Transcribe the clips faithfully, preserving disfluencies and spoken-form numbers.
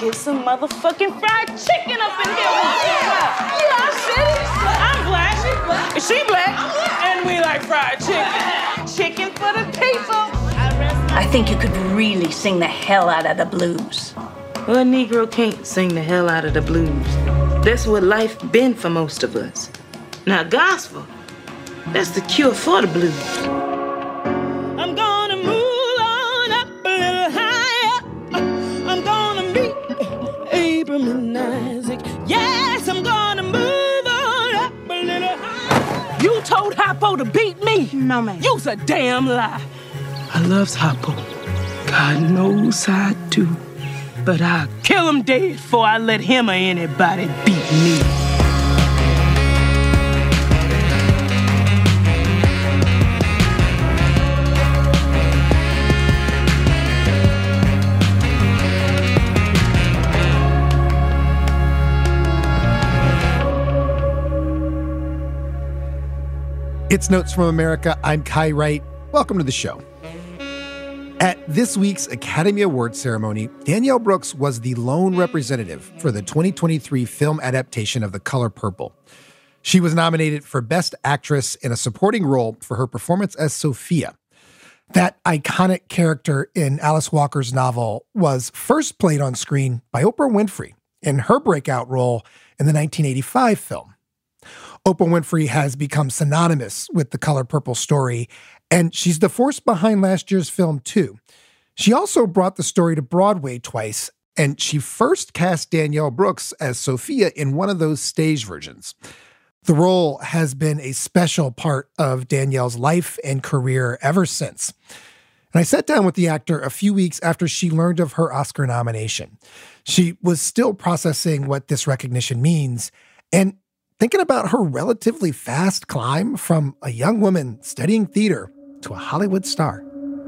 get some motherfucking fried chicken up in here. Yeah, I said it. I'm black. She black. And we like fried chicken. Chicken for the people. I think you could really sing the hell out of the blues. Well, a Negro can't sing the hell out of the blues. That's what life been for most of us. Now, gospel, that's the cure for the blues. I'm gonna move on up a little higher. I'm gonna meet Abram and Isaac. Yes, I'm gonna move on up a little higher. You told Hoppo to beat me? No, man. You's a damn lie. I loves Hoppo. God knows I do. But I'll kill him dead before I let him or anybody beat me. It's Notes from America. I'm Kai Wright. Welcome to the show. At this week's Academy Awards ceremony, Danielle Brooks was the lone representative for the twenty twenty-three film adaptation of The Color Purple. She was nominated for Best Actress in a Supporting Role for her performance as Sophia. That iconic character in Alice Walker's novel was first played on screen by Oprah Winfrey in her breakout role in the nineteen eighty-five film. Oprah Winfrey has become synonymous with the Color Purple story, and she's the force behind last year's film, too. She also brought the story to Broadway twice, and she first cast Danielle Brooks as Sophia in one of those stage versions. The role has been a special part of Danielle's life and career ever since. And I sat down with the actor a few weeks after she learned of her Oscar nomination. She was still processing what this recognition means, and thinking about her relatively fast climb from a young woman studying theater to a Hollywood star.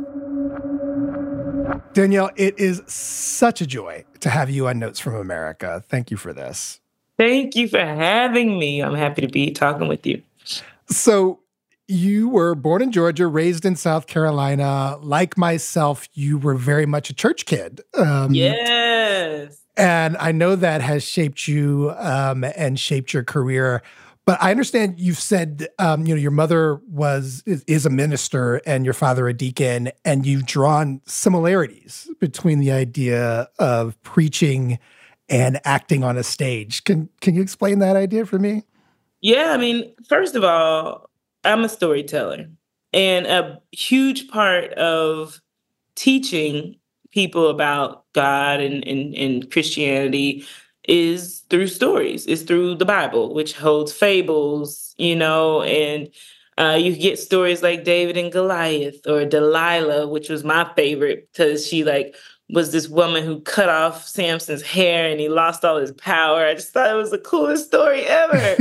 Danielle, it is such a joy to have you on Notes from America. Thank you for this. Thank you for having me. I'm happy to be talking with you. So you were born in Georgia, raised in South Carolina. Like myself, you were very much a church kid. Um, yes. And I know that has shaped you um, and shaped your career. But I understand you've said, um, you know, your mother was is, is a minister and your father a deacon, and you've drawn similarities between the idea of preaching and acting on a stage. Can can you explain that idea for me? Yeah, I mean, first of all, I'm a storyteller, and a huge part of teaching people about God and, and, and Christianity is through stories, is through the Bible, which holds fables, you know, and uh, you get stories like David and Goliath, or Delilah, which was my favorite because she like was this woman who cut off Samson's hair and he lost all his power. I just thought it was the coolest story ever.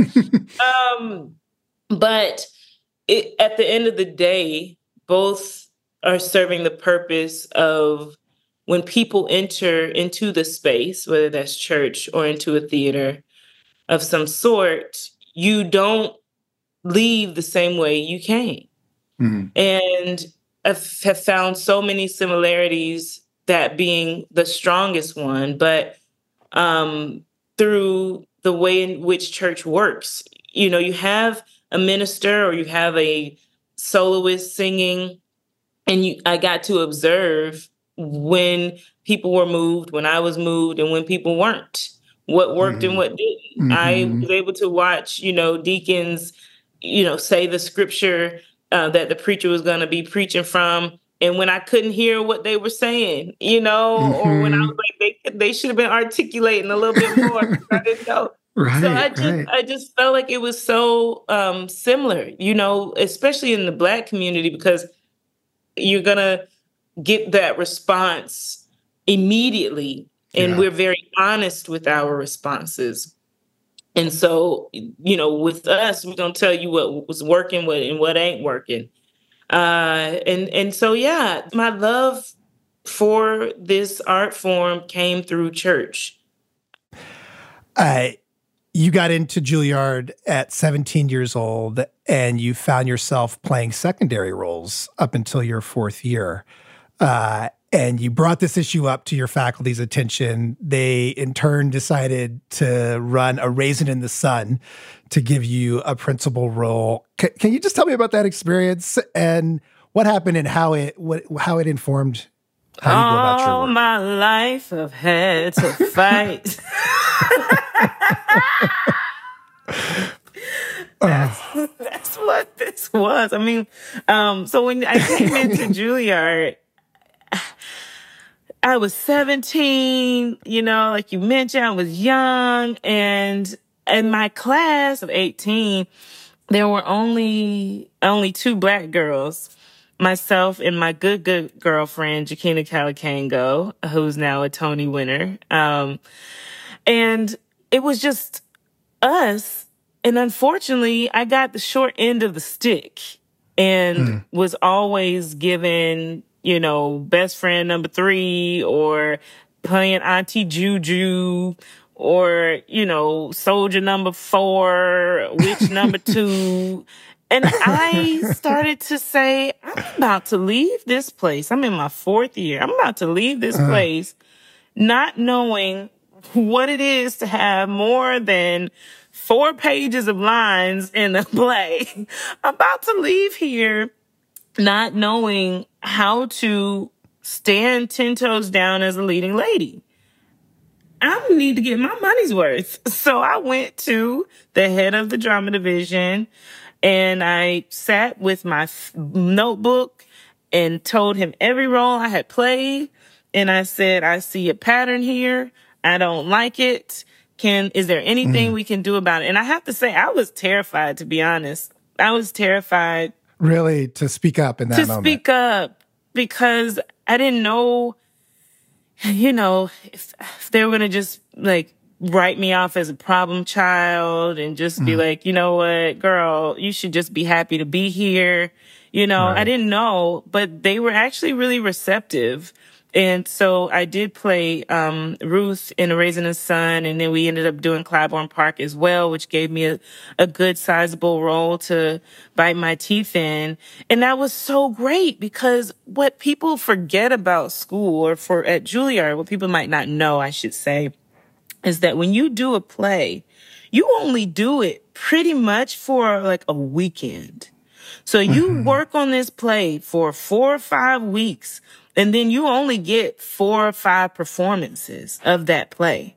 um, but it, at the end of the day, both are serving the purpose of when people enter into the space, whether that's church or into a theater of some sort, you don't leave the same way you came. Mm-hmm. And I have found so many similarities, that being the strongest one, but um, through the way in which church works. You know, you have a minister or you have a soloist singing, and you, I got to observe when people were moved, when I was moved, and when people weren't, what worked mm-hmm. and what didn't. Mm-hmm. I was able to watch, you know, deacons, you know, say the scripture uh, that the preacher was going to be preaching from. And when I couldn't hear what they were saying, you know, mm-hmm. or when I was like, they they should have been articulating a little bit more. I didn't know. Right, so I just right. I just felt like it was so um, similar, you know, especially in the Black community, because you're going to get that response immediately. And yeah. we're very honest with our responses. And so, you know, with us, we're going to tell you what was working what and what ain't working. Uh, and, and so, yeah, my love for this art form came through church. Uh, you got into Juilliard at seventeen years old, and you found yourself playing secondary roles up until your fourth year. Uh, and you brought this issue up to your faculty's attention. They, in turn, decided to run a Raisin in the Sun to give you a principal role. C- can you just tell me about that experience and what happened and how it what, how it informed how you go about your All work? my life I've had to fight. that's, that's what this was. I mean, um, so when I came into Juilliard, I was seventeen, you know, like you mentioned, I was young. And in my class of eighteen, there were only, only two Black girls, myself and my good, good girlfriend, Jakina Calicango, who's now a Tony winner. Um, and it was just us. And unfortunately, I got the short end of the stick and mm. was always given, you know, best friend number three or playing Auntie Juju or, you know, soldier number four, witch number two. And I started to say, I'm about to leave this place. I'm in my fourth year. I'm about to leave this uh-huh. place, not knowing what it is to have more than four pages of lines in a play. I'm about to leave here not knowing how to stand ten toes down as a leading lady. I need to get my money's worth. So I went to the head of the drama division and I sat with my f- notebook and told him every role I had played. And I said, I see a pattern here. I don't like it. Can, is there anything mm. we can do about it? And I have to say, I was terrified, to be honest. I was terrified. Really, to speak up in that to moment? To speak up because I didn't know, you know, if, if they were going to just like write me off as a problem child and just be mm. like, you know what, girl, you should just be happy to be here. You know, right. I didn't know, but they were actually really receptive. And so I did play um Ruth in A Raisin in the Sun, and then we ended up doing Clybourne Park as well, which gave me a, a good sizable role to bite my teeth in. And that was so great because what people forget about school, or for at Juilliard, what people might not know, I should say, is that when you do a play, you only do it pretty much for like a weekend. So you mm-hmm. work on this play for four or five weeks, and then you only get four or five performances of that play.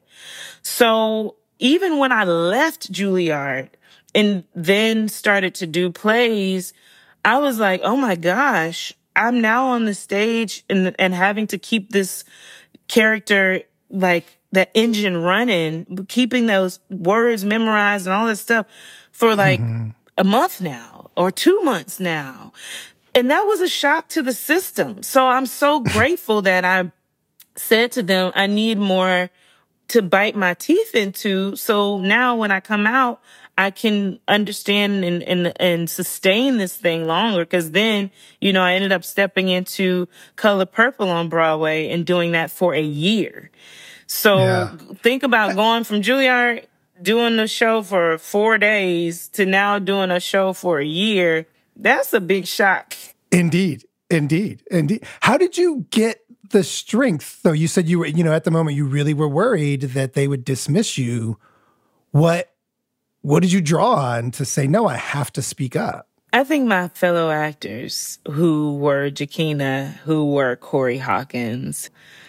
So even when I left Juilliard and then started to do plays, I was like, oh my gosh, I'm now on the stage and, and having to keep this character, like that engine running, keeping those words memorized and all this stuff for like mm-hmm. a month now or two months now. And that was a shock to the system. So I'm so grateful that I said to them, I need more to bite my teeth into. So now when I come out, I can understand and, and, and sustain this thing longer. Cause then, you know, I ended up stepping into Color Purple on Broadway and doing that for a year. So yeah. think about going from Juilliard, doing the show for four days to now doing a show for a year. That's a big shock. Indeed. Indeed. Indeed. How did you get the strength, though? You said you were, you know, at the moment you really were worried that they would dismiss you. What, what did you draw on to say, no, I have to speak up? I think my fellow actors who were Jakina, who were Corey Hawkins,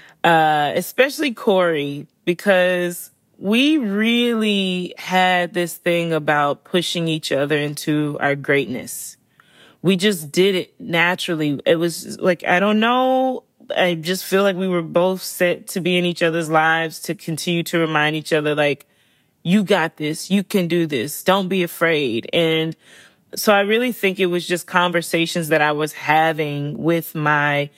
uh, especially Corey, because we really had this thing about pushing each other into our greatness. We just did it naturally. It was like, I don't know. I just feel like we were both set to be in each other's lives, to continue to remind each other, like, you got this, you can do this, don't be afraid. And so I really think it was just conversations that I was having with my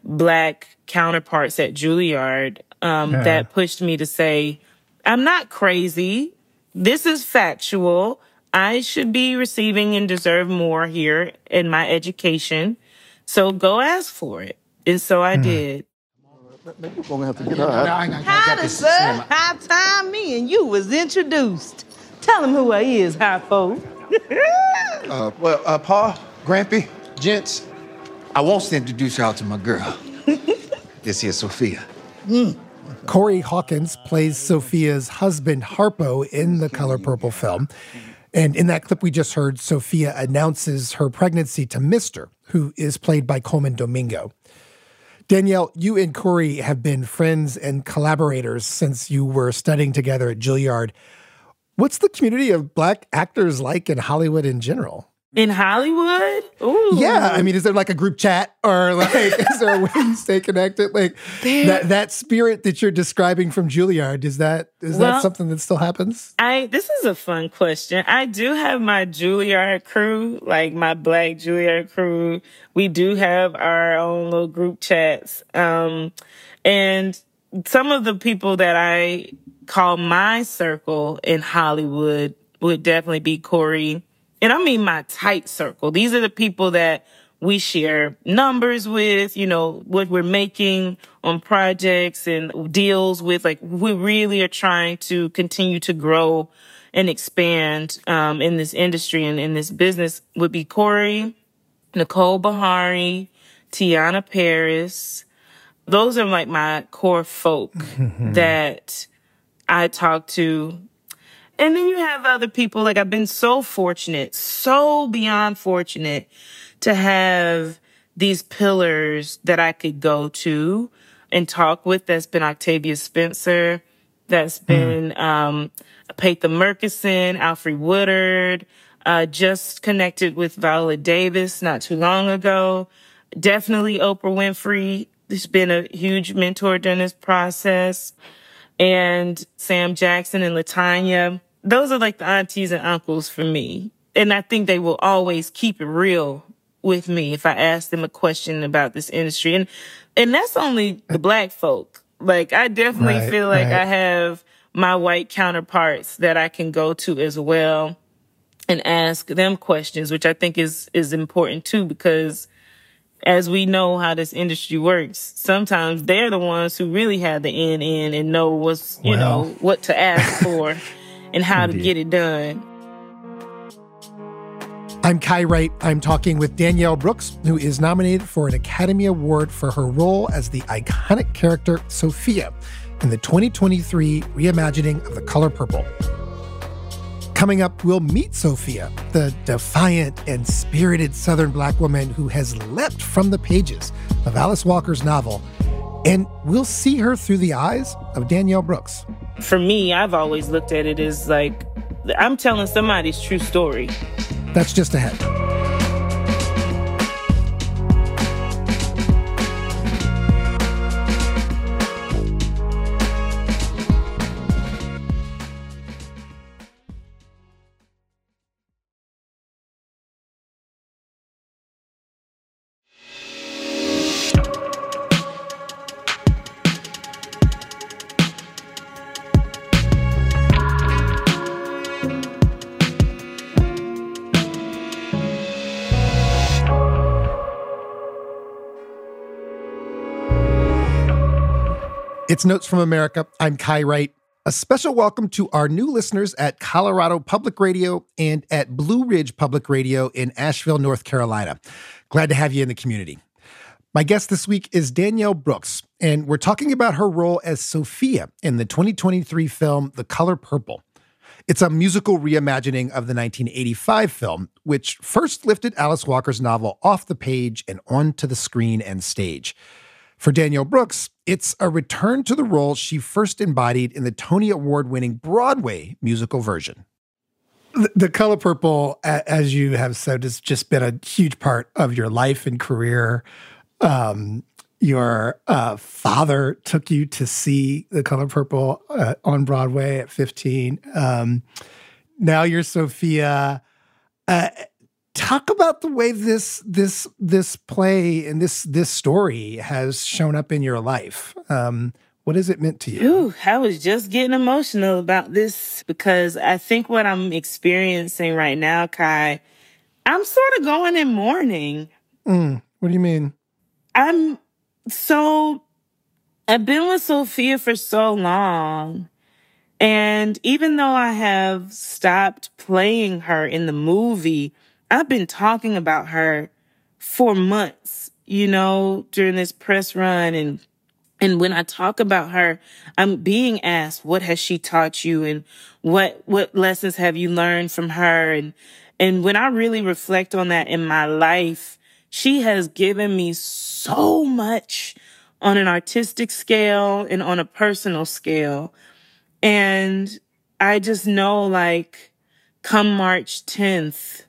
Black counterparts at Juilliard um, yeah. that pushed me to say, I'm not crazy. This is factual. I should be receiving and deserve more here in my education. So go ask for it. And so I mm. did. You're gonna have to get her out. Howdy, sir. High time me and you was introduced. Tell him who I is, high folk. uh, well, uh, Pa, Grampy, gents, I want to introduce y'all to my girl. This here's Sophia. Mm. Corey Hawkins plays Sophia's husband, Harpo, in the Color Purple film. And in that clip we just heard, Sophia announces her pregnancy to Mister, who is played by Colman Domingo. Danielle, you and Corey have been friends and collaborators since you were studying together at Juilliard. What's the community of Black actors like in Hollywood in general? In Hollywood? Ooh. Yeah. I mean, is there like a group chat or like, is there a way you stay connected? Like that, that spirit that you're describing from Juilliard, is that, is well, that something that still happens? I, this is a fun question. I do have my Juilliard crew, like my Black Juilliard crew. We do have our own little group chats. Um, and some of the people that I call my circle in Hollywood would definitely be Corey. And I mean my tight circle. These are the people that we share numbers with, you know, what we're making on projects and deals with. Like, we really are trying to continue to grow and expand um, in this industry and in this business would be Corey, Nicole Bahari, Tiana Paris. Those are like my core folk that I talk to. And then you have other people, like I've been so fortunate, so beyond fortunate to have these pillars that I could go to and talk with. That's been Octavia Spencer. That's been mm. um, Patha Murkison, Alfre Woodard. Uh, just connected with Viola Davis not too long ago. Definitely Oprah Winfrey. She's been a huge mentor during this process. And Sam Jackson and LaTanya. Those are like the aunties and uncles for me. And I think they will always keep it real with me if I ask them a question about this industry. And and that's only the Black folk. Like, I definitely right, feel like right. I have my white counterparts that I can go to as well and ask them questions, which I think is is important too, because as we know how this industry works, sometimes they're the ones who really have the end in and know what's, you well. know, what to ask for and how Indeed. to get it done. I'm Kai Wright. I'm talking with Danielle Brooks, who is nominated for an Academy Award for her role as the iconic character Sophia in the twenty twenty-three reimagining of The Color Purple. Coming up, we'll meet Sophia, the defiant and spirited Southern Black woman who has leapt from the pages of Alice Walker's novel, and we'll see her through the eyes of Danielle Brooks. For me, I've always looked at it as like, I'm telling somebody's true story. That's just ahead. It's Notes from America. I'm Kai Wright. A special welcome to our new listeners at Colorado Public Radio and at Blue Ridge Public Radio in Asheville, North Carolina. Glad to have you in the community. My guest this week is Danielle Brooks, and we're talking about her role as Sophia in the twenty twenty-three film The Color Purple. It's a musical reimagining of the nineteen eighty-five film, which first lifted Alice Walker's novel off the page and onto the screen and stage. For Danielle Brooks, it's a return to the role she first embodied in the Tony Award-winning Broadway musical version. The, the Color Purple, as you have said, has just been a huge part of your life and career. Um, your uh, father took you to see The Color Purple uh, on Broadway at fifteen. Um, now you're Sophia. Uh, Talk about the way this this this play and this this story has shown up in your life. Um, what has it meant to you? Ooh, I was just getting emotional about this because I think what I'm experiencing right now, Kai, I'm sort of going in mourning. Mm, what do you mean? I'm so I've been with Sophia for so long. And even though I have stopped playing her in the movie, I've been talking about her for months, you know, during this press run and And when I talk about her, I'm being asked, what has she taught you? And what, what lessons have you learned from her? And, and when I really reflect on that in my life, she has given me so much on an artistic scale and on a personal scale. And I just know, like, come March tenth,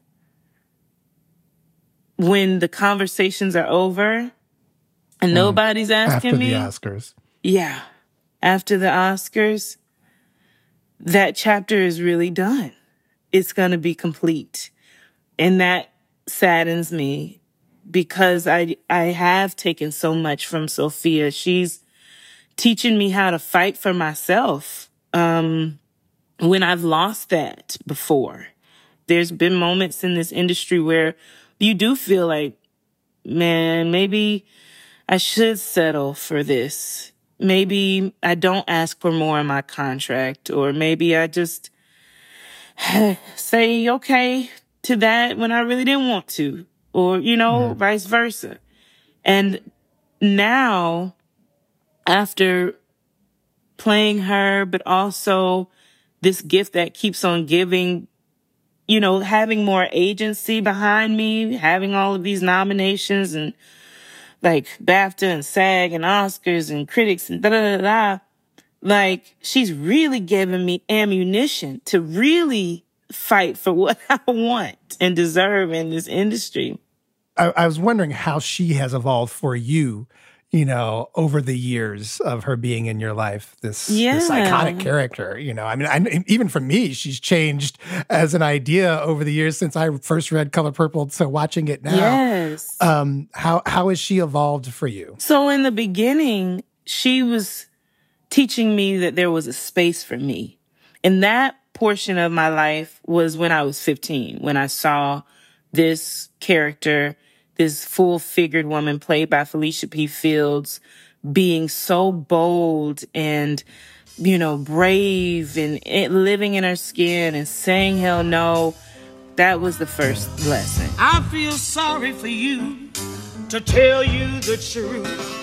when the conversations are over and mm. nobody's asking after me. After the Oscars. Yeah. After the Oscars, that chapter is really done. It's going to be complete. And that saddens me because I, I have taken so much from Sophia. She's teaching me how to fight for myself. Um, when I've lost that before, there's been moments in this industry where you do feel like, man, maybe I should settle for this. Maybe I don't ask for more in my contract, or maybe I just say okay to that when I really didn't want to, or, you know, mm. vice versa. And now, after playing her, but also this gift that keeps on giving, you know, having more agency behind me, having all of these nominations and like BAFTA and SAG and Oscars and critics and da da da da, like, she's really giving me ammunition to really fight for what I want and deserve in this industry. I, I was wondering how she has evolved for you, you know, over the years of her being in your life, this, yeah. this iconic character, you know. I mean, I, even for me, she's changed as an idea over the years since I first read Color Purple to watching it now. Yes. Um, how, how has she evolved for you? So in the beginning, she was teaching me that there was a space for me. And that portion of my life was when I was fifteen, when I saw this character, this full-figured woman played by Felicia P. Fields, being so bold and, you know, brave and it, living in her skin and saying hell no. That was the first lesson. I feel sorry for you, to tell you the truth.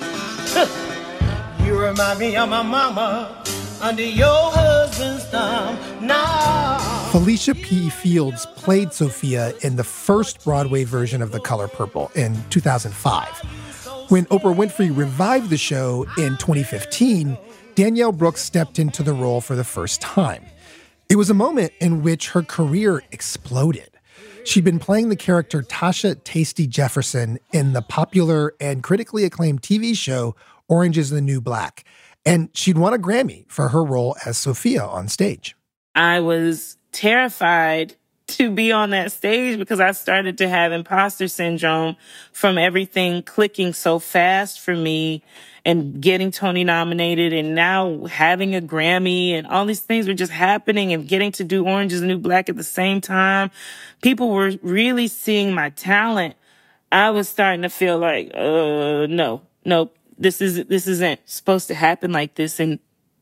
You remind me of my mama under your husband's thumb. Now. Felicia P. Fields played Sophia in the first Broadway version of The Color Purple in two thousand five. When Oprah Winfrey revived the show in twenty fifteen, Danielle Brooks stepped into the role for the first time. It was a moment in which her career exploded. She'd been playing the character Tasha Tasty Jefferson in the popular and critically acclaimed T V show Orange is the New Black, and she'd won a Grammy for her role as Sophia on stage. I was terrified to be on that stage because I started to have imposter syndrome from everything clicking so fast for me and getting Tony nominated and now having a Grammy and all these things were just happening and getting to do Orange is the New Black at the same time. People were really seeing my talent. I was starting to feel like, uh, no, no, this is, this isn't supposed to happen like this. And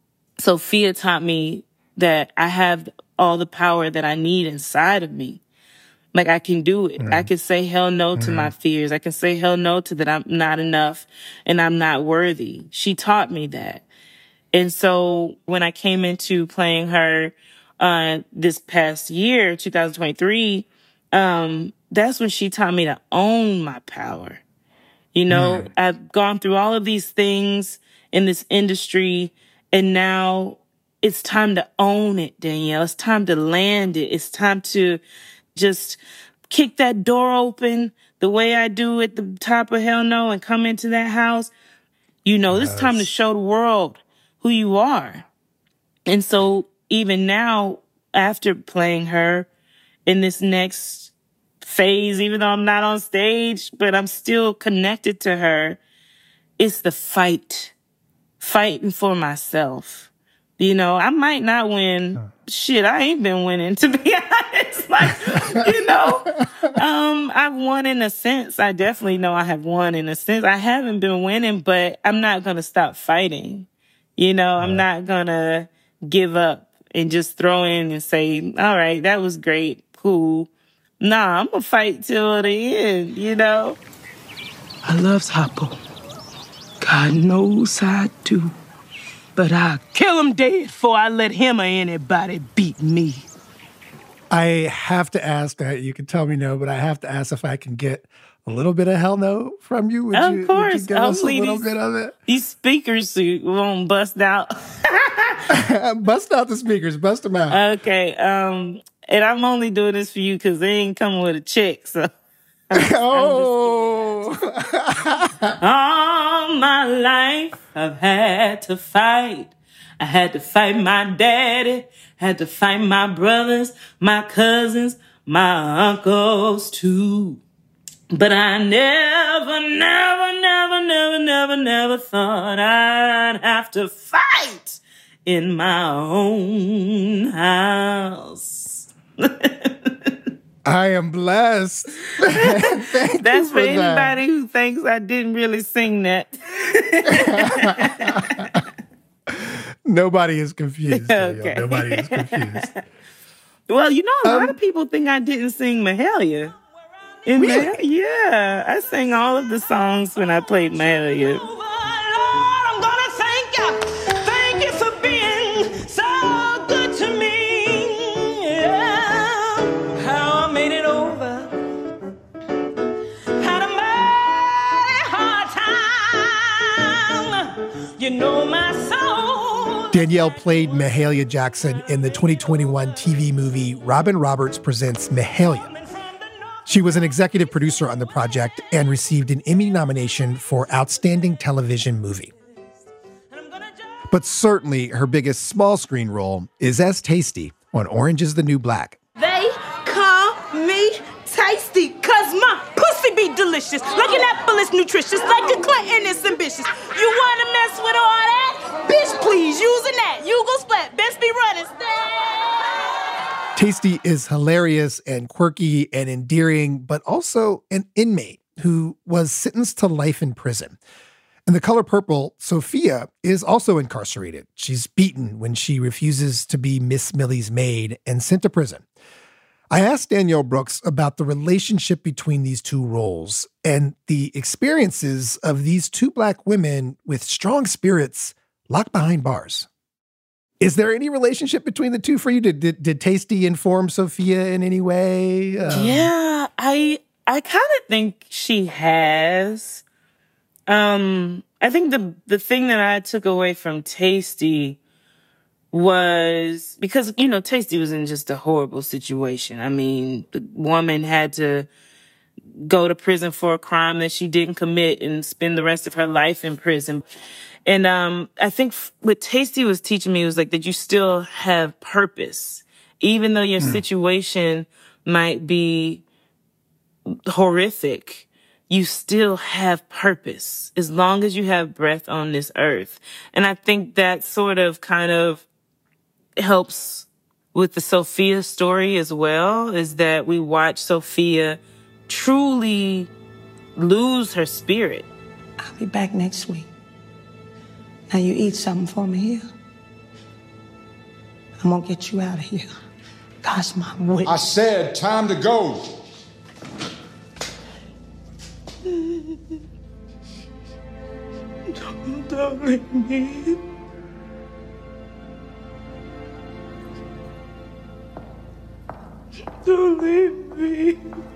Sophia taught me that I have all the power that I need inside of me. Like, I can do it. Mm. I can say hell no to mm. my fears. I can say hell no to that I'm not enough and I'm not worthy. She taught me that. And so when I came into playing her uh this past year, two thousand twenty-three, um, that's when she taught me to own my power. You know, mm. I've gone through all of these things in this industry, and now it's time to own it, Danielle. It's time to land it. It's time to just kick that door open the way I do at the top of Hell No and come into that house. You know, yes. It's time to show the world who you are. And so even now, after playing her in this next phase, even though I'm not on stage, but I'm still connected to her, it's the fight, fighting for myself. You know, I might not win. Huh. Shit, I ain't been winning, to be honest. Like, you know, um, I've won in a sense. I definitely know I have won in a sense. I haven't been winning, but I'm not going to stop fighting. You know, I'm yeah. not going to give up and just throw in and say, all right, that was great, cool. Nah, I'm going to fight till the end, you know? I love Sapo. God knows I do. But I'll kill him dead before I let him or anybody beat me. I have to ask, uh, you can tell me no, but I have to ask if I can get a little bit of hell no from you. Would of you, course. Would you give us a little these, bit of it? These speakers won't bust out. Bust out the speakers. Bust them out. Okay. Um, and I'm only doing this for you because they ain't coming with a check. So. Oh. All my life I've had to fight. I had to fight my daddy, had to fight my brothers, my cousins, my uncles too. But I never, never, never, never, never, never thought I'd have to fight in my own house. I am blessed. That's for, for anybody that. who thinks I didn't really sing that. Nobody is confused. Okay. Nobody is confused. Well, you know, a Um, lot of people think I didn't sing Mahalia. In Really? Mahal- yeah, I sang all of the songs when I played Mahalia. Lord, I'm gonna thank you. Thank you for being so good to me. Yeah. How I made it over. Had a mighty hard time. You know my soul. Danielle played Mahalia Jackson in the twenty twenty-one T V movie Robin Roberts Presents Mahalia. She was an executive producer on the project and received an Emmy nomination for Outstanding Television Movie. But certainly her biggest small screen role is as Tasty on Orange is the New Black. They call me tasty, cause my pussy be delicious. Like an apple is nutritious, like a Clinton is ambitious. You wanna mess with all that? Bitch, please, using that. You go splat, best be running. Tasty is hilarious and quirky and endearing, but also an inmate who was sentenced to life in prison. In The Color Purple, Sophia is also incarcerated. She's beaten when she refuses to be Miss Millie's maid and sent to prison. I asked Danielle Brooks about the relationship between these two roles and the experiences of these two Black women with strong spirits locked behind bars. Is there any relationship between the two for you? Did did, did Tasty inform Sophia in any way? Um, Yeah, I I kind of think she has. Um, I think the the thing that I took away from Tasty was because, you know, Tasty was in just a horrible situation. I mean, the woman had to go to prison for a crime that she didn't commit and spend the rest of her life in prison. And um, I think f- what Tasty was teaching me was like that you still have purpose, even though your mm. situation might be horrific. You still have purpose as long as you have breath on this earth. And I think that sort of kind of helps with the Sophia story as well, is that we watch Sophia truly lose her spirit. I'll be back next week. Now you eat something for me here. I'm gonna get you out of here. God's my witness. I said, time to go. Don't, don't leave me. Don't leave me.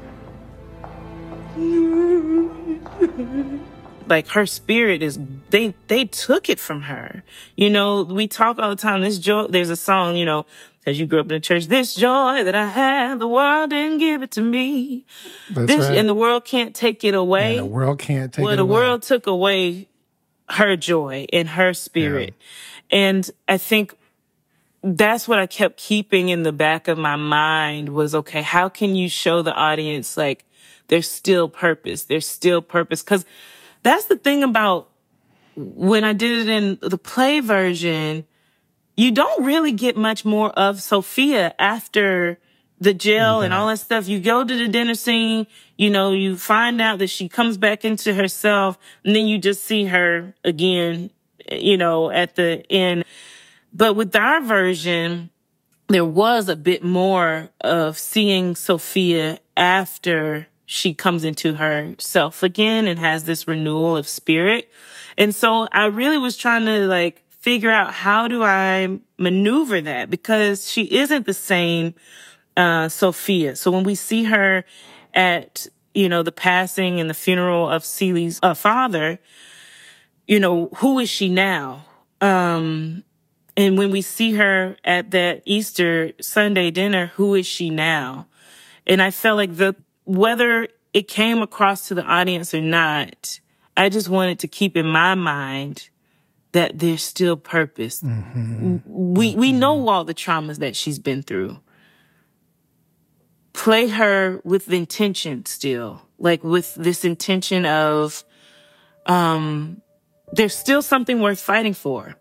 Like her spirit is, they, they took it from her. You know, we talk all the time, this joy, there's a song, you know, as you grew up in the church, this joy that I have, the world didn't give it to me. That's this, right. And the world can't take it away. Yeah, the world can't take well, it the away. world took away her joy and her spirit. Yeah. And I think that's what I kept keeping in the back of my mind was, okay, how can you show the audience, like, there's still purpose. There's still purpose. Because that's the thing about when I did it in the play version, you don't really get much more of Sophia after the jail mm-hmm. and all that stuff. You go to the dinner scene, you know, you find out that she comes back into herself, and then you just see her again, you know, at the end. But with our version, there was a bit more of seeing Sophia after she comes into herself again and has this renewal of spirit. And so I really was trying to like figure out how do I maneuver that, because she isn't the same uh Sophia. So when we see her at, you know, the passing and the funeral of Celie's uh, father, you know, who is she now? Um, and when we see her at that Easter Sunday dinner, who is she now? And I felt like the whether it came across to the audience or not, I just wanted to keep in my mind that there's still purpose. Mm-hmm. We we know all the traumas that she's been through. Play her with the intention still, like with this intention of, um, there's still something worth fighting for.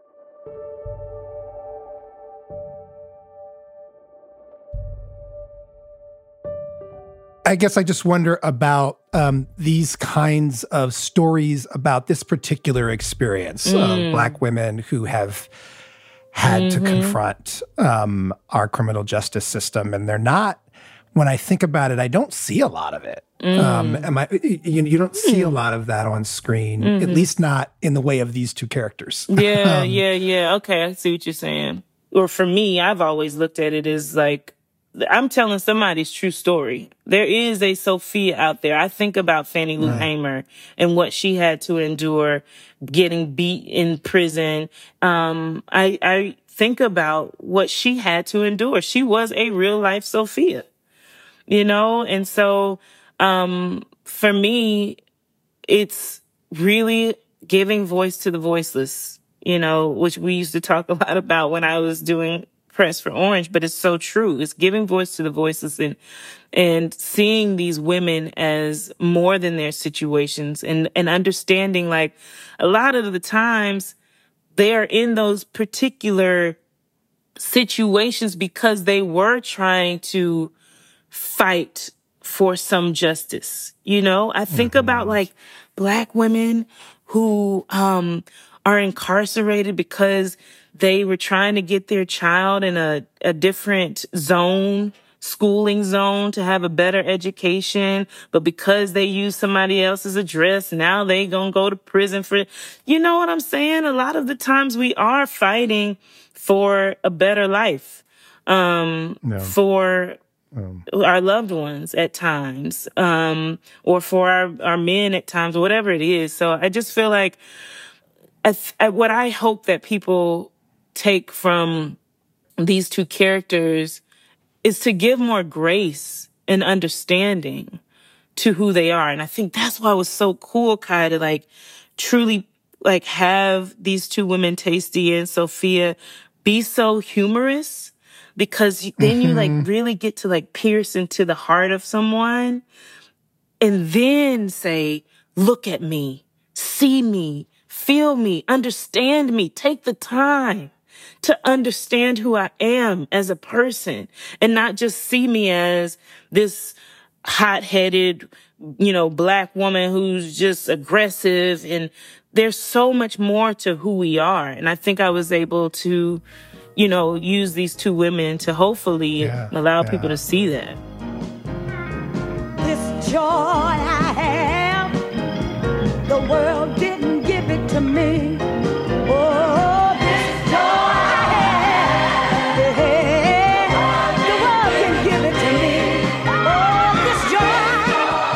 I guess I just wonder about um, these kinds of stories about this particular experience mm. of Black women who have had mm-hmm. to confront um, our criminal justice system. And they're not, when I think about it, I don't see a lot of it. Mm. Um, am I, you, you don't see a lot of that on screen, mm-hmm. at least not in the way of these two characters. Yeah, um, yeah, yeah. Okay, I see what you're saying. Or for me, I've always looked at it as like, I'm telling somebody's true story. There is a Sophia out there. I think about Fannie Lou right. Hamer and what she had to endure getting beat in prison. Um, I, I think about what she had to endure. She was a real life Sophia, you know? And so, um, for me, it's really giving voice to the voiceless, you know, which we used to talk a lot about when I was doing Press for Orange, but it's so true. It's giving voice to the voiceless and, and seeing these women as more than their situations and, and understanding like a lot of the times they are in those particular situations because they were trying to fight for some justice. You know, I think mm-hmm. about like Black women who, um, are incarcerated because they were trying to get their child in a, a different zone, schooling zone, to have a better education. But because they use somebody else's address, now they gonna go to prison for it. You know what I'm saying? A lot of the times we are fighting for a better life, um, no. for um. our loved ones at times, um, or for our, our men at times, whatever it is. So I just feel like I th- I, what I hope that people take from these two characters is to give more grace and understanding to who they are. And I think that's why it was so cool, Kai, to like truly like have these two women, Taystee and Sophia, be so humorous, because then you like really get to like pierce into the heart of someone and then say, look at me, see me, feel me, understand me, take the time to understand who I am as a person and not just see me as this hot-headed, you know, Black woman who's just aggressive. And there's so much more to who we are. And I think I was able to, you know, use these two women to hopefully yeah, allow yeah. people to see that. This joy I have, the world didn't give it to me. Oh, this joy I have, yeah, the world didn't give it to me. Oh, this joy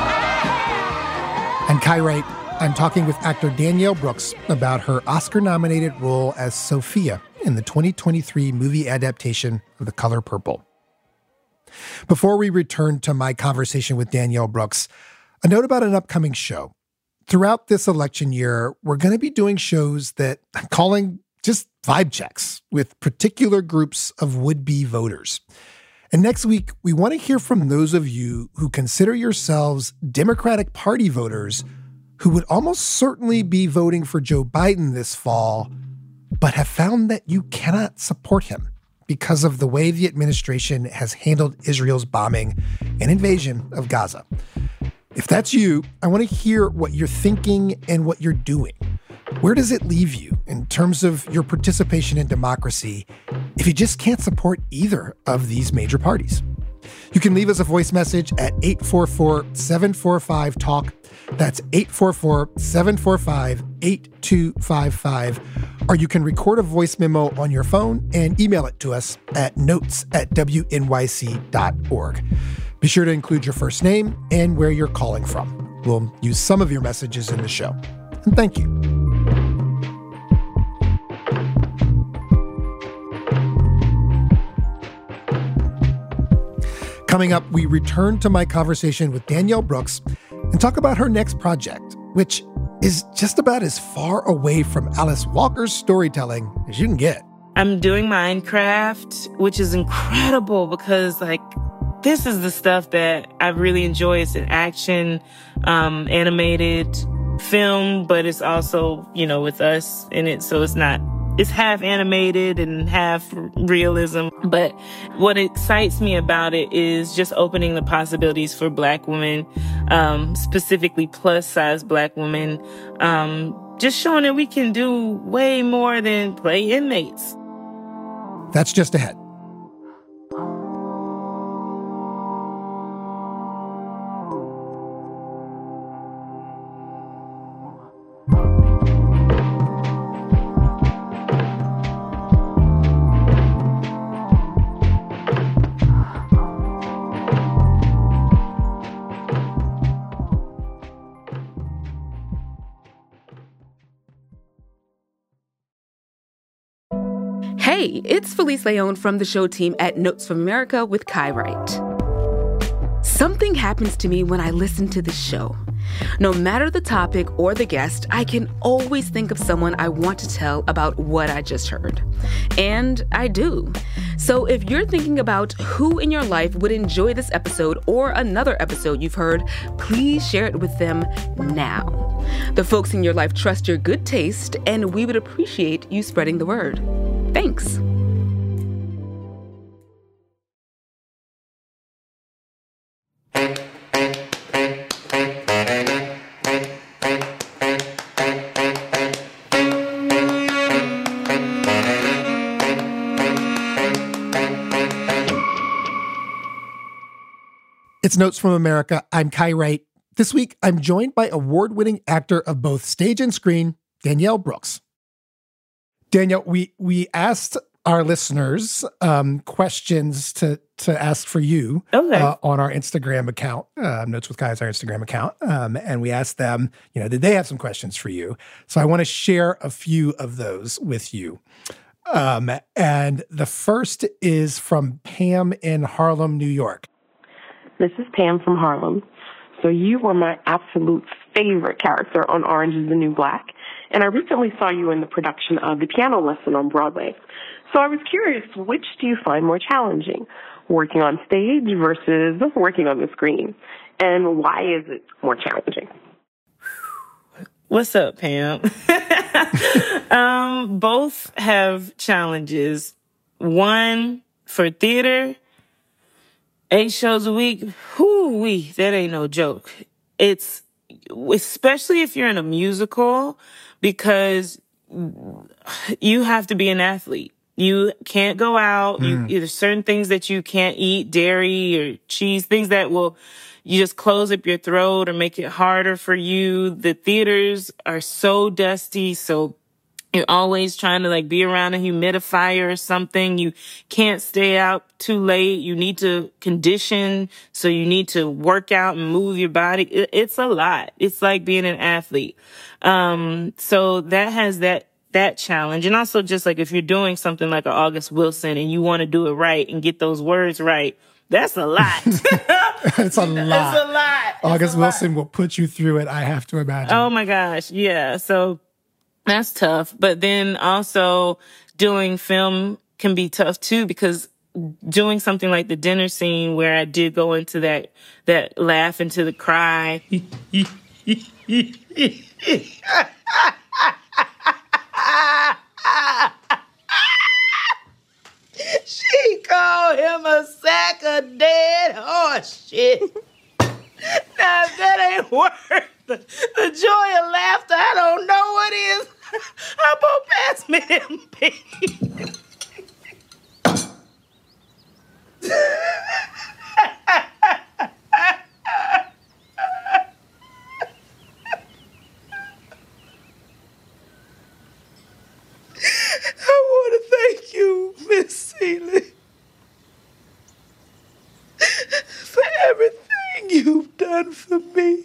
I have. And Kai Wright, I'm talking with actor Danielle Brooks about her Oscar-nominated role as Sophia in the twenty twenty-three movie adaptation of The Color Purple. Before we return to my conversation with Danielle Brooks, a note about an upcoming show. Throughout this election year, we're going to be doing shows that I'm calling just vibe checks with particular groups of would-be voters. And next week, we want to hear from those of you who consider yourselves Democratic Party voters who would almost certainly be voting for Joe Biden this fall, but have found that you cannot support him because of the way the administration has handled Israel's bombing and invasion of Gaza. If that's you, I want to hear what you're thinking and what you're doing. Where does it leave you in terms of your participation in democracy if you just can't support either of these major parties? You can leave us a voice message at eight four four, seven four five, talk. That's eight four four, seven four five, eight two five five. Or you can record a voice memo on your phone and email it to us at notes at w n y c dot org. Be sure to include your first name and where you're calling from. We'll use some of your messages in the show. And thank you. Coming up, we return to my conversation with Danielle Brooks and talk about her next project, which is just about as far away from Alice Walker's storytelling as you can get. I'm doing Minecraft, which is incredible because, like, this is the stuff that I really enjoy. It's an action, um, animated film, but it's also, you know, with us in it. So it's not, it's half animated and half realism. But what excites me about it is just opening the possibilities for Black women, um, specifically plus size Black women, um, just showing that we can do way more than play inmates. That's just ahead. Hey, it's Felice Leon from the show team at Notes from America with Kai Wright. Something happens to me when I listen to this show. No matter the topic or the guest, I can always think of someone I want to tell about what I just heard. And I do. So if you're thinking about who in your life would enjoy this episode or another episode you've heard, please share it with them now. The folks in your life trust your good taste, and we would appreciate you spreading the word. Thanks. It's Notes from America. I'm Kai Wright. This week, I'm joined by award-winning actor of both stage and screen, Danielle Brooks. Danielle, we we asked our listeners um, questions to to ask for you okay. uh, on our Instagram account. Uh, Notes with Kai is our Instagram account, um, and we asked them, you know, did they have some questions for you? So I want to share a few of those with you. Um, and the first is from Pam in Harlem, New York. This is Pam from Harlem. So you were my absolute favorite character on Orange is the New Black, and I recently saw you in the production of The Piano Lesson on Broadway. So I was curious, which do you find more challenging, working on stage versus working on the screen? And why is it more challenging? What's up, Pam? um, both have challenges. One, for theater, eight shows a week, whoo-wee, that ain't no joke. It's, especially if you're in a musical, because you have to be an athlete. You can't go out. Mm. You, there's certain things that you can't eat, dairy or cheese, things that will, you just close up your throat or make it harder for you. The theaters are so dusty, so you're always trying to like be around a humidifier or something. You can't stay out too late. You need to condition. So you need to work out and move your body. It, it's a lot. It's like being an athlete. Um, so that has that, that challenge. And also just like if you're doing something like an August Wilson and you want to do it right and get those words right, that's a lot. It's a lot. It's a lot. August a Wilson lot. will put you through it, I have to imagine. Oh my gosh. Yeah. So that's tough. But then also doing film can be tough too, because doing something like the dinner scene where I did go into that, that laugh into the cry. She called him a sack of dead horse shit. Now, if that ain't worth the, the joy of laughter, I don't know what is. How about pass me them piggies? for me.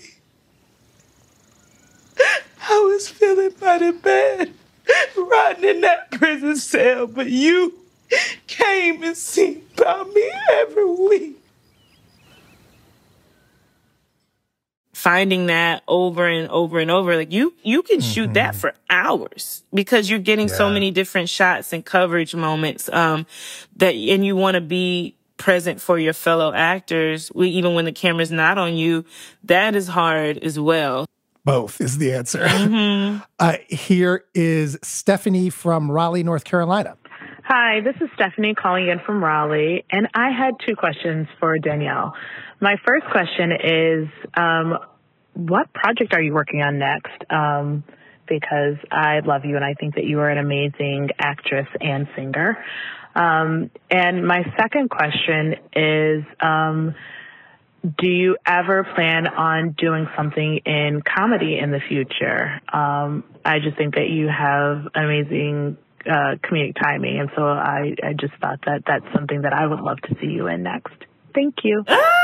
I was feeling mighty bad rotting in that prison cell, but you came and seen about me every week. Finding that over and over and over, like you, you can mm-hmm. shoot that for hours because you're getting yeah. so many different shots and coverage moments, um, that, and you want to be present for your fellow actors, even when the camera's not on you. That is hard as well. Both is the answer. Mm-hmm. Uh, here is Stephanie from Raleigh, North Carolina. Hi, this is Stephanie calling in from Raleigh, and I had two questions for Danielle. My first question is, um, what project are you working on next? Um, because I love you, and I think that you are an amazing actress and singer. Um, and my second question is, um, do you ever plan on doing something in comedy in the future? Um, I just think that you have amazing uh, comedic timing, and so I, I just thought that that's something that I would love to see you in next. Thank you.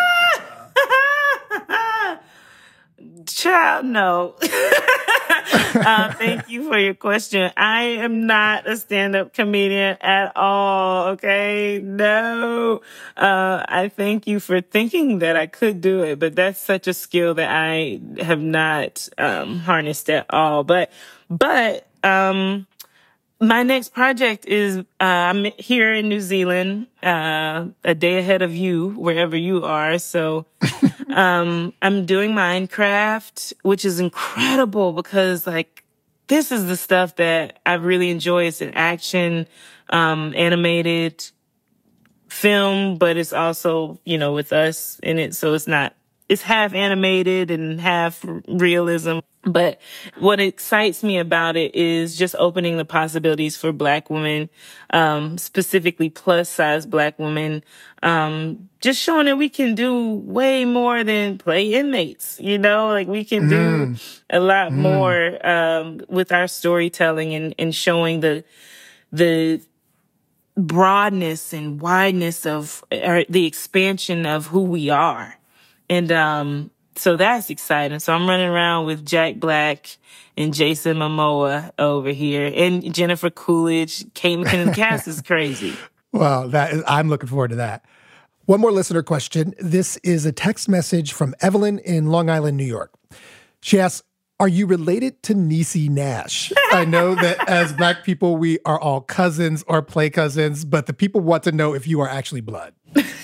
Child, no. uh, thank you for your question. I am not a stand-up comedian at all, okay? No. Uh, I thank you for thinking that I could do it, but that's such a skill that I have not um, harnessed at all. But, but, um, my next project is, uh, I'm here in New Zealand, uh, a day ahead of you, wherever you are. So, um, I'm doing Minecraft, which is incredible because like, this is the stuff that I really enjoy. It's an action, um, animated film, but it's also, you know, with us in it. So it's not, it's half animated and half realism. But what excites me about it is just opening the possibilities for Black women, um, specifically plus size Black women, um, just showing that we can do way more than play inmates, you know, like we can do mm. a lot mm. more, um, with our storytelling and, and showing the, the broadness and wideness of or the expansion of who we are. And, um, so that's exciting. So I'm running around with Jack Black and Jason Momoa over here and Jennifer Coolidge. Kate McKinnon. Cast is crazy. Well, that is, I'm looking forward to that. One more listener question. This is a text message from Evelyn in Long Island, New York. She asks, are you related to Niecy Nash? I know that as Black people, we are all cousins or play cousins, but the people want to know if you are actually blood.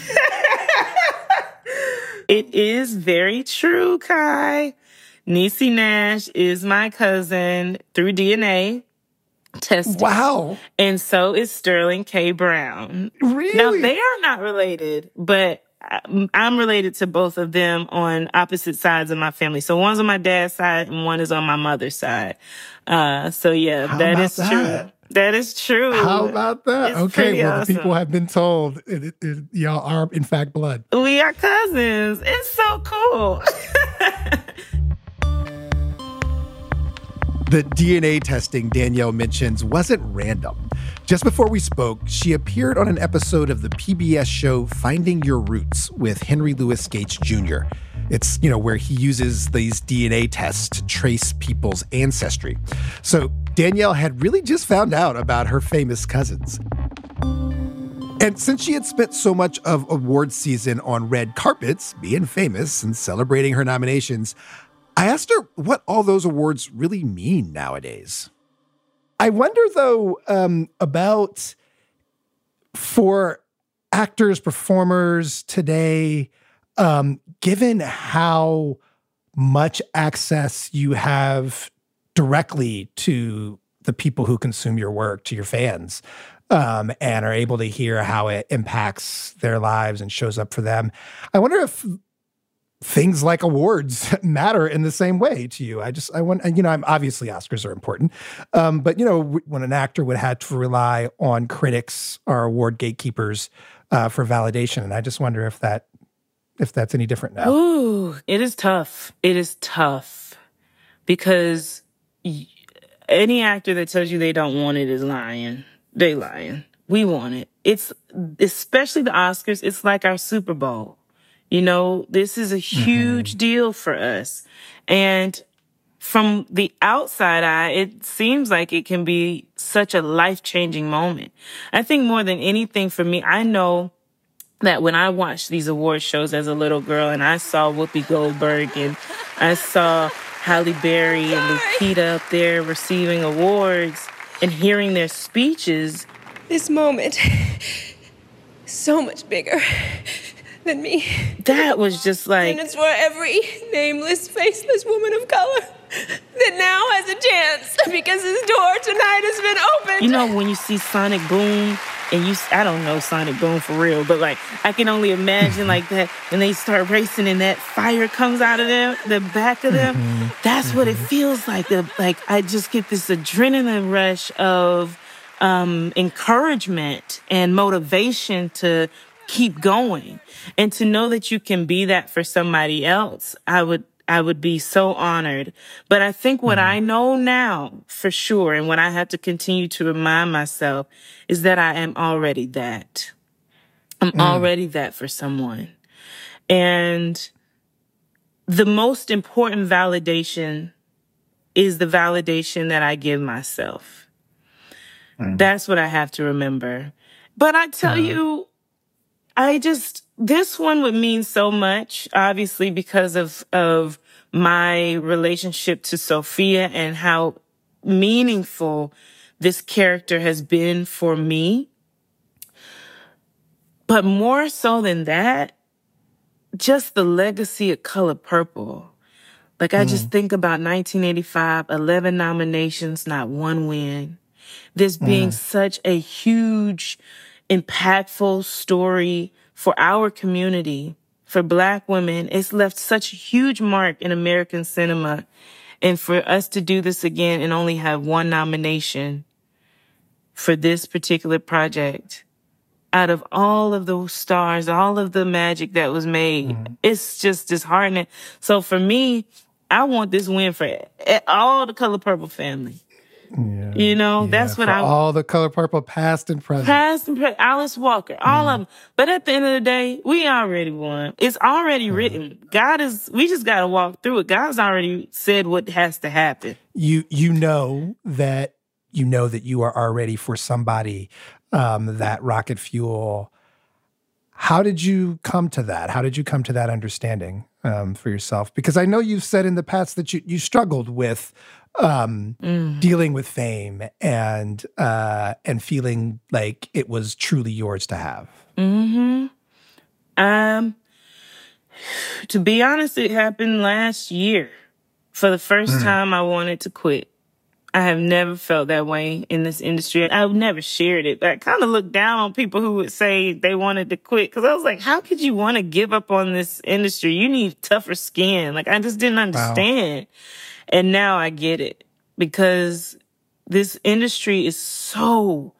It is very true, Kai. Niecy Nash is my cousin through D N A testing. Wow. And so is Sterling K. Brown. Really? Now, they are not related, but I'm related to both of them on opposite sides of my family. So one's on my dad's side and one is on my mother's side. Uh, so, yeah, How that is that? true. That is true. How about that? It's okay, well, awesome. The people have been told it, it, it, y'all are, in fact, blood. We are cousins. It's so cool. The D N A testing Danielle mentions wasn't random. Just before we spoke, she appeared on an episode of the P B S show Finding Your Roots with Henry Louis Gates Junior It's, you know, where he uses these D N A tests to trace people's ancestry. So Danielle had really just found out about her famous cousins. And since she had spent so much of awards season on red carpets, being famous and celebrating her nominations, I asked her what all those awards really mean nowadays. I wonder, though, um, about for actors, performers today, um, given how much access you have directly to the people who consume your work, to your fans, um, and are able to hear how it impacts their lives and shows up for them. I wonder if things like awards matter in the same way to you. I just, I want, you know, I'm obviously Oscars are important. Um, but, you know, when an actor would have to rely on critics or award gatekeepers uh, for validation. And I just wonder if that, if that's any different now. Ooh, it is tough. It is tough because y- any actor that tells you they don't want it is lying. They lying. We want it. It's especially the Oscars. It's like our Super Bowl. You know, this is a huge mm-hmm. deal for us. And from the outside eye, it seems like it can be such a life-changing moment. I think more than anything for me, I know that when I watched these award shows as a little girl and I saw Whoopi Goldberg and I saw Halle Berry and Lupita up there receiving awards and hearing their speeches. This moment is so much bigger than me. That was just like... And it's for every nameless, faceless woman of color that now has a chance because his door tonight has been opened. You know, when you see Sonic Boom, and you, I don't know Sonic Boom for real, but like, I can only imagine like that when they start racing and that fire comes out of them, the back of them. Mm-hmm. That's mm-hmm. what it feels like. Like, I just get this adrenaline rush of um, encouragement and motivation to keep going. And to know that you can be that for somebody else, I would I would be so honored. But I think what mm-hmm. I know now for sure, and what I have to continue to remind myself, is that I am already that. I'm mm. already that for someone. And the most important validation is the validation that I give myself. Mm. That's what I have to remember. But I tell mm. you, I just... This one would mean so much, obviously, because of, of my relationship to Sophia and how meaningful this character has been for me. But more so than that, just the legacy of Color Purple. Like, I mm. just think about nineteen eighty-five, eleven nominations, not one win. This being mm. such a huge, impactful story for our community, for Black women. It's left such a huge mark in American cinema. And for us to do this again and only have one nomination for this particular project, out of all of those stars, all of the magic that was made, mm-hmm. it's just disheartening. So for me, I want this win for all the Color Purple family. Yeah. You know, yeah, that's what I... all the Color Purple, past and present. Past and present. Alice Walker, all mm. of them. But at the end of the day, we already won. It's already mm. written. God is... We just got to walk through it. God's already said what has to happen. You you know that you know that you are already for somebody um, that rocket fuel. How did you come to that? How did you come to that understanding um, for yourself? Because I know you've said in the past that you, you struggled with um, mm. dealing with fame and uh, and feeling like it was truly yours to have. Mm-hmm. Um, to be honest, it happened last year. For the first mm. time, I wanted to quit. I have never felt that way in this industry. I've never shared it. I kind of looked down on people who would say they wanted to quit because I was like, how could you want to give up on this industry? You need tougher skin. Like, I just didn't understand. Wow. And now I get it because this industry is so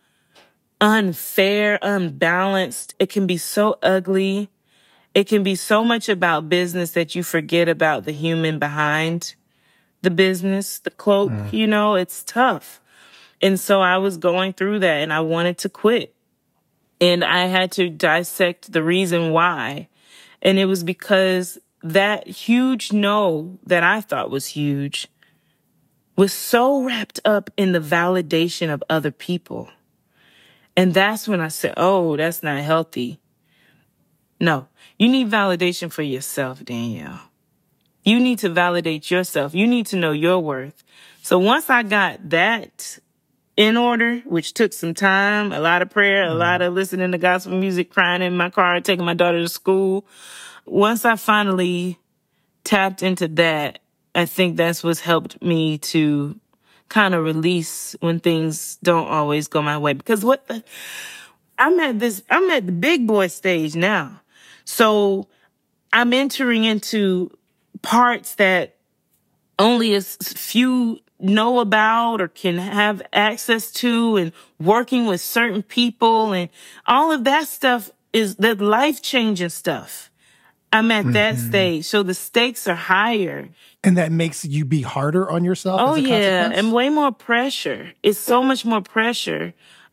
unfair, unbalanced. It can be so ugly. It can be so much about business that you forget about the human behind the business, the cloak, mm. you know, it's tough. And so I was going through that and I wanted to quit. And I had to dissect the reason why. And it was because that huge no that I thought was huge was so wrapped up in the validation of other people. And that's when I said, oh, that's not healthy. No, you need validation for yourself, Danielle. You need to validate yourself. You need to know your worth. So once I got that in order, which took some time, a lot of prayer, a lot of listening to gospel music, crying in my car, taking my daughter to school. Once I finally tapped into that, I think that's what's helped me to kind of release when things don't always go my way. Because what the, I'm at this, I'm at the big boy stage now. So I'm entering into parts that only a few know about or can have access to, and working with certain people, and all of that stuff is the life-changing stuff. I'm at mm-hmm. that stage. So the stakes are higher. And that makes you be harder on yourself? Oh, as a yeah. consequence? And way more pressure. It's so much more pressure.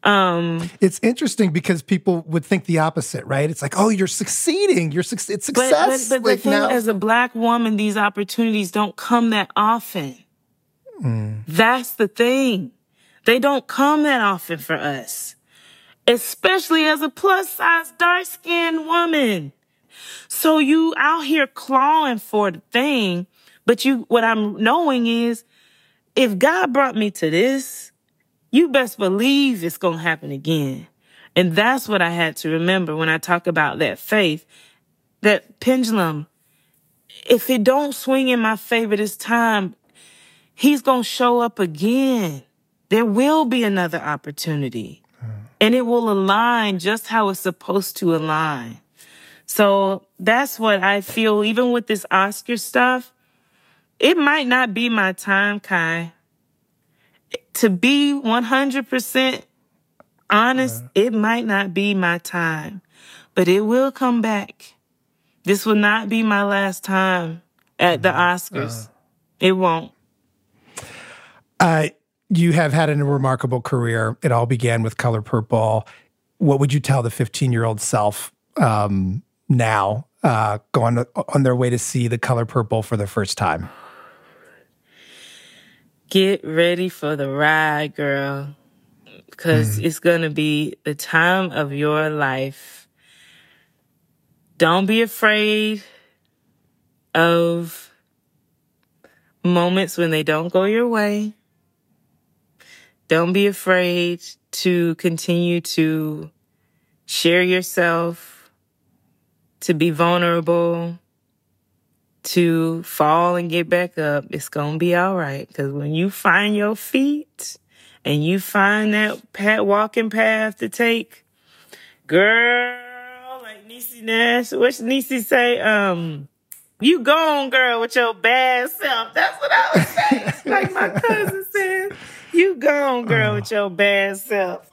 Um, it's interesting because people would think the opposite, right? It's like, oh, you're succeeding. You're su- it's success. But, but, but like the thing, now- as a Black woman, these opportunities don't come that often. Mm. That's the thing. They don't come that often for us, especially as a plus-size, dark-skinned woman. So you out here clawing for the thing, but you, what I'm knowing is, if God brought me to this, you best believe it's going to happen again. And that's what I had to remember when I talk about that faith, that pendulum. If it don't swing in my favor this time, he's going to show up again. There will be another opportunity. And it will align just how it's supposed to align. So that's what I feel, even with this Oscar stuff, it might not be my time, Kai. To be one hundred percent honest, uh, it might not be my time, but it will come back. This will not be my last time at the Oscars. Uh, it won't. Uh, you have had a remarkable career. It all began with Color Purple. What would you tell the fifteen-year-old self um, now, uh, going on their way to see The Color Purple for the first time? Get ready for the ride, girl, because mm. it's going to be the time of your life. Don't be afraid of moments when they don't go your way. Don't be afraid to continue to share yourself, to be vulnerable, to fall and get back up. It's going to be all right. Because when you find your feet and you find that pat walking path to take, girl, like Niecy Nash, what's Niecy say? Um, you gone, girl, with your bad self. That's what I was saying. Like my cousin said, you gone, girl, with your bad self.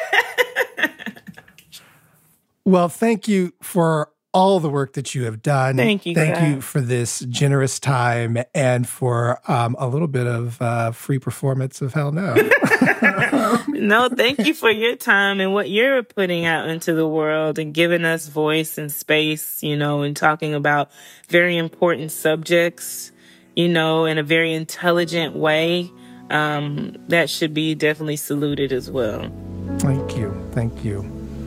Well, thank you for all the work that you have done. Thank you. Thank God. you for this generous time and for um, a little bit of uh, free performance of Hell No. No, thank you for your time and what you're putting out into the world and giving us voice and space, you know, and talking about very important subjects, you know, in a very intelligent way. Um, that should be definitely saluted as well. Thank you. Thank you.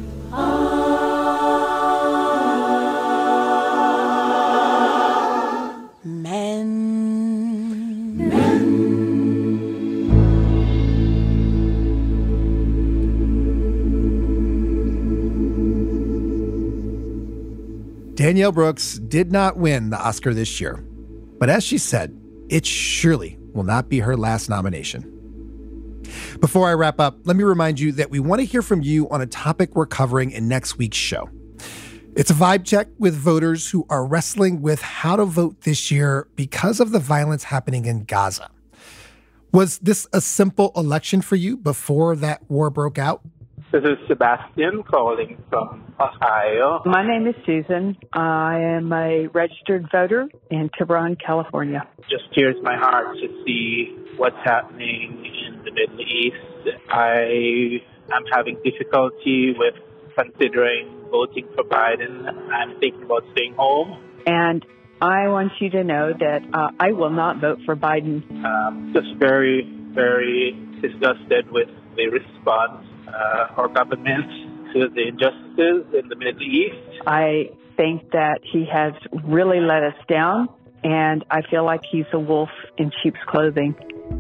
Danielle Brooks did not win the Oscar this year, but as she said, it surely will not be her last nomination. Before I wrap up, let me remind you that we want to hear from you on a topic we're covering in next week's show. It's a vibe check with voters who are wrestling with how to vote this year because of the violence happening in Gaza. Was this a simple election for you before that war broke out? This is Sebastian calling from Ohio. My name is Susan. I am a registered voter in Tiburon, California. Just tears my heart to see what's happening in the Middle East. I am having difficulty with considering voting for Biden. I'm thinking about staying home. And I want you to know that uh, I will not vote for Biden. Um, just very, very disgusted with the response uh, our government to the injustices in the Middle East. I think that he has really let us down, and I feel like he's a wolf in sheep's clothing.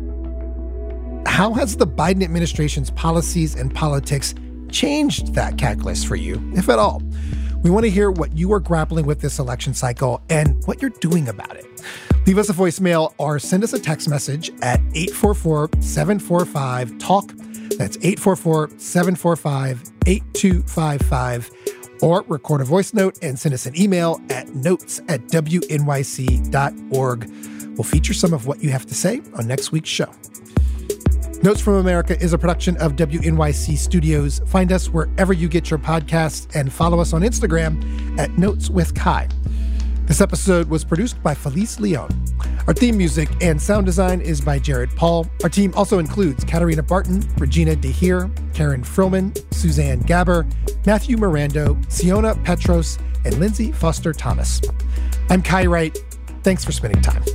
How has the Biden administration's policies and politics changed that calculus for you, if at all? We want to hear what you are grappling with this election cycle and what you're doing about it. Leave us a voicemail or send us a text message at eight four four, seven four five, talk. That's eight four four, seven four five, eight two five five. Or record a voice note and send us an email at notes at w n y c dot org. We'll feature some of what you have to say on next week's show. Notes from America is a production of W N Y C Studios. Find us wherever you get your podcasts and follow us on Instagram at Notes with Kai. This episode was produced by Felice Leon. Our theme music and sound design is by Jared Paul. Our team also includes Katarina Barton, Regina DeHeer, Karen Frillman, Suzanne Gabber, Matthew Mirando, Siona Petros, and Lindsay Foster Thomas. I'm Kai Wright. Thanks for spending time.